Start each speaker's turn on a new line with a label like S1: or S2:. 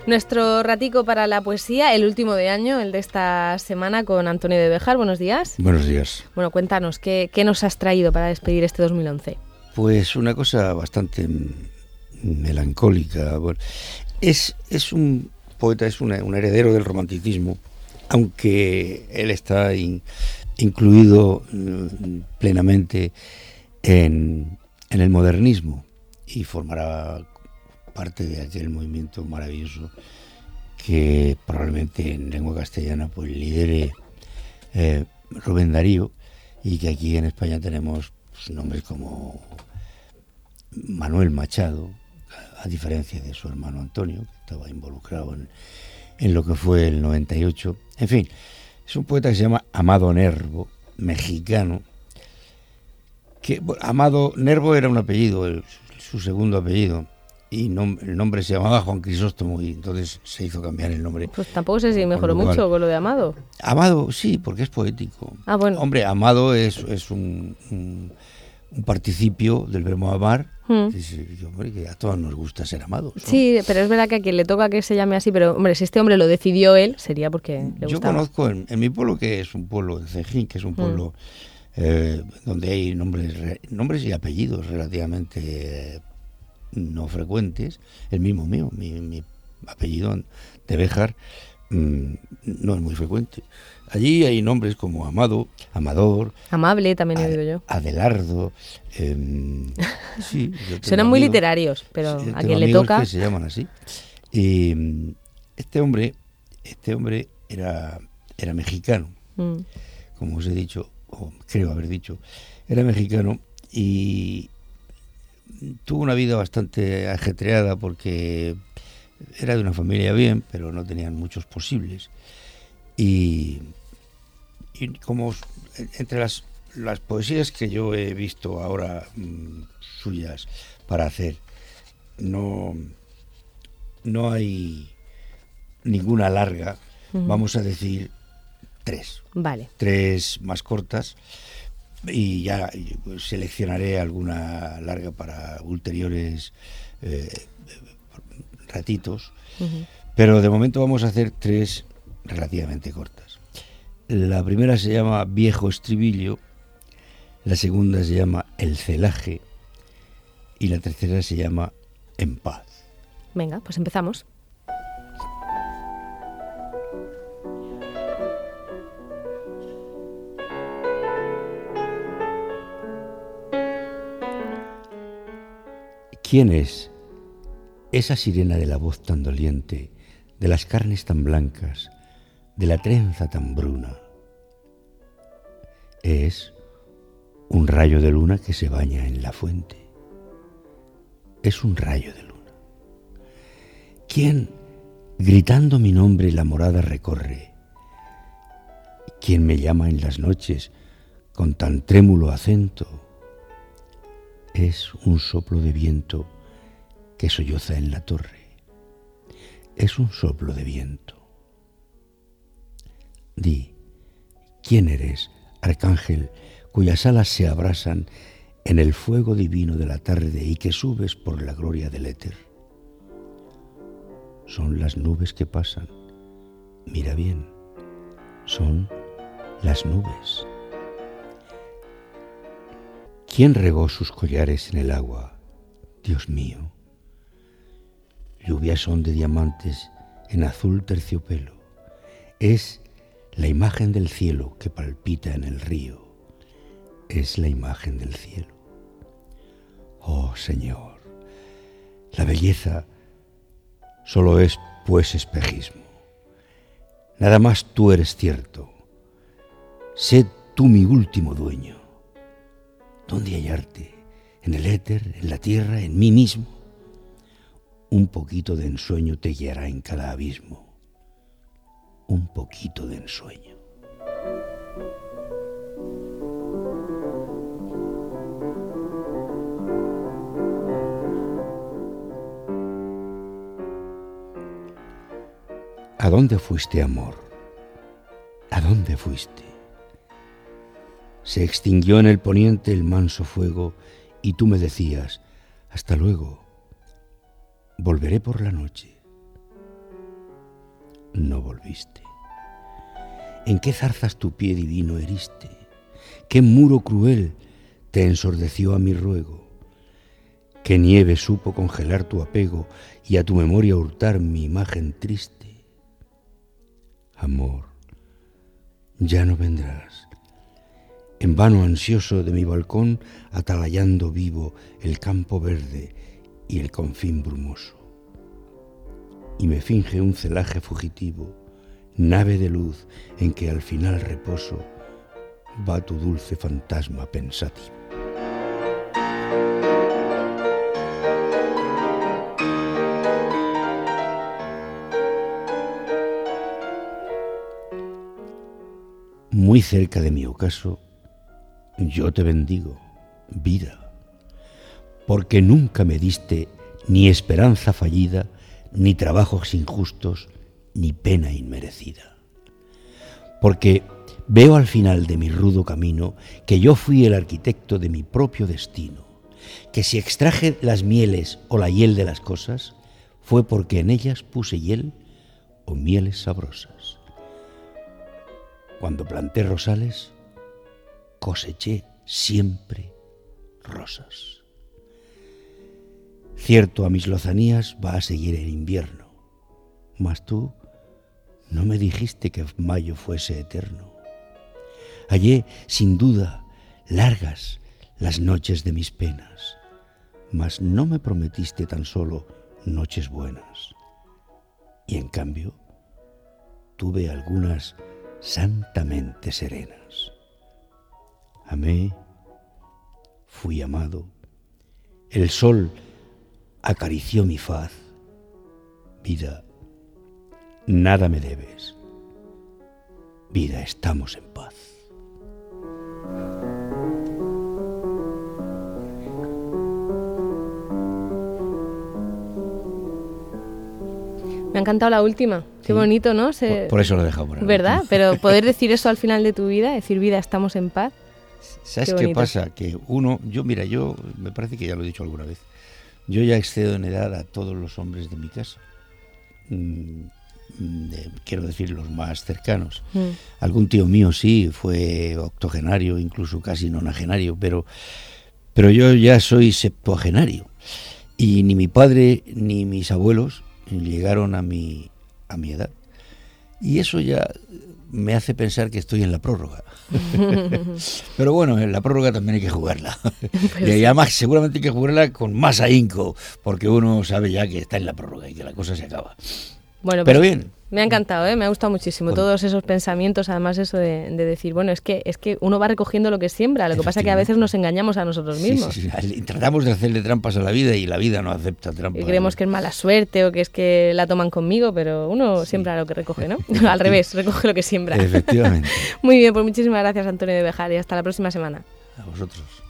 S1: Nuestro ratico para la poesía, el último de año, el de esta semana, con Antonio de Béjar. Buenos días.
S2: Buenos días.
S1: Bueno, cuéntanos, ¿qué nos has traído para despedir este 2011?
S2: Pues una cosa bastante melancólica. Bueno, es un poeta, es un heredero del romanticismo, aunque él está incluido plenamente en el modernismo y formará parte de aquel movimiento maravilloso que probablemente en lengua castellana pues lidere Rubén Darío, y que aquí en España tenemos pues, nombres como Manuel Machado, a diferencia de su hermano Antonio, que estaba involucrado en lo que fue el 98. En fin, es un poeta que se llama Amado Nervo, mexicano, que Amado Nervo era un apellido, su segundo apellido, y el nombre se llamaba Juan Crisóstomo, y entonces se hizo cambiar el nombre.
S1: Pues tampoco sé si mejoró mucho con lo de Amado.
S2: Amado, sí, porque es poético.
S1: Ah, bueno.
S2: Hombre, amado es un participio del verbo amar. Hombre, que a todos nos gusta ser amados, ¿no?
S1: Sí, pero es verdad que a quien le toca que se llame así, pero hombre, si este hombre lo decidió él, sería porque le gustaba.
S2: Yo conozco en mi pueblo, que es un pueblo de Cejín, que es un pueblo donde hay nombres y apellidos relativamente no frecuentes. El mismo mío, mi apellido de Béjar no es muy frecuente. Allí hay nombres como Amado, Amador,
S1: Amable, también he oído yo.
S2: Adelardo. Sí,
S1: suenan muy literarios, pero a quien le toca
S2: que se llaman así. Y este hombre era mexicano, como os he dicho, o creo haber dicho, era mexicano, y tuvo una vida bastante ajetreada porque era de una familia bien, pero no tenían muchos posibles. Y como entre las poesías que yo he visto ahora suyas para hacer, no hay ninguna larga. Vamos a decir 3.
S1: Vale. 3
S2: más cortas, y ya seleccionaré alguna larga para ulteriores ratitos. Pero de momento vamos a hacer 3 relativamente cortas. La primera se llama Viejo Estribillo, la segunda se llama El Celaje y la tercera se llama En Paz.
S1: Venga, pues empezamos.
S2: ¿Quién es esa sirena de la voz tan doliente, de las carnes tan blancas, de la trenza tan bruna? Es un rayo de luna que se baña en la fuente. Es un rayo de luna. ¿Quién, gritando mi nombre, la morada recorre? ¿Quién me llama en las noches con tan trémulo acento? Es un soplo de viento que solloza en la torre. Es un soplo de viento. Di, ¿quién eres, arcángel, cuyas alas se abrasan en el fuego divino de la tarde y que subes por la gloria del éter? Son las nubes que pasan. Mira bien, son las nubes. ¿Quién regó sus collares en el agua? Dios mío. Lluvias son de diamantes en azul terciopelo. Es la imagen del cielo que palpita en el río. Es la imagen del cielo. Oh Señor, la belleza solo es pues espejismo. Nada más tú eres cierto. Sé tú mi último dueño. ¿Dónde hallarte? ¿En el éter, en la tierra, en mí mismo? Un poquito de ensueño te guiará en cada abismo. Un poquito de ensueño. ¿A dónde fuiste, amor? ¿A dónde fuiste? Se extinguió en el poniente el manso fuego y tú me decías, hasta luego, volveré por la noche. no volviste. ¿En qué zarzas tu pie divino heriste? ¿Qué muro cruel te ensordeció a mi ruego? ¿Qué nieve supo congelar tu apego y a tu memoria hurtar mi imagen triste? Amor, ya no vendrás. En vano ansioso de mi balcón, atalayando vivo el campo verde y el confín brumoso. Y me finge un celaje fugitivo, nave de luz en que al final reposo va tu dulce fantasma pensativo. Muy cerca de mi ocaso, yo te bendigo, vida, porque nunca me diste ni esperanza fallida, ni trabajos injustos, ni pena inmerecida. Porque veo al final de mi rudo camino que yo fui el arquitecto de mi propio destino, que si extraje las mieles o la hiel de las cosas, fue porque en ellas puse hiel o mieles sabrosas. Cuando planté rosales, coseché siempre rosas. Cierto, a mis lozanías va a seguir el invierno, mas tú no me dijiste que mayo fuese eterno. Hallé, sin duda, largas las noches de mis penas, mas no me prometiste tan solo noches buenas. Y en cambio, tuve algunas santamente serenas. Amé, fui amado, el sol acarició mi faz. Vida, nada me debes. Vida, estamos en paz.
S1: Me ha encantado la última. Qué bonito, ¿no?
S2: Por eso lo he dejado por ahí.
S1: ¿Verdad? Pero poder decir eso al final de tu vida, decir vida, estamos en paz.
S2: ¿Sabes qué pasa? Que uno, yo me parece que ya lo he dicho alguna vez, yo ya excedo en edad a todos los hombres de mi casa. Quiero decir, los más cercanos. Algún tío mío sí, fue octogenario, incluso casi nonagenario, pero yo ya soy septuagenario. Y ni mi padre ni mis abuelos llegaron a mi edad. Y eso ya me hace pensar que estoy en la prórroga. Pero bueno, en la prórroga también hay que jugarla. Pues y además seguramente hay que jugarla con más ahínco, porque uno sabe ya que está en la prórroga y que la cosa se acaba.
S1: Bueno,
S2: pero bien.
S1: Me ha encantado, me ha gustado muchísimo todos esos pensamientos, además eso de decir, bueno, es que uno va recogiendo lo que siembra, lo que pasa es que a veces nos engañamos a nosotros mismos.
S2: Sí. Tratamos de hacerle trampas a la vida y la vida no acepta trampas.
S1: Y creemos que es mala suerte o que es que la toman conmigo, pero uno siembra lo que recoge, ¿no? Al revés, recoge lo que siembra.
S2: Efectivamente.
S1: Muy bien, pues muchísimas gracias, Antonio de Bejar, y hasta la próxima semana.
S2: A vosotros.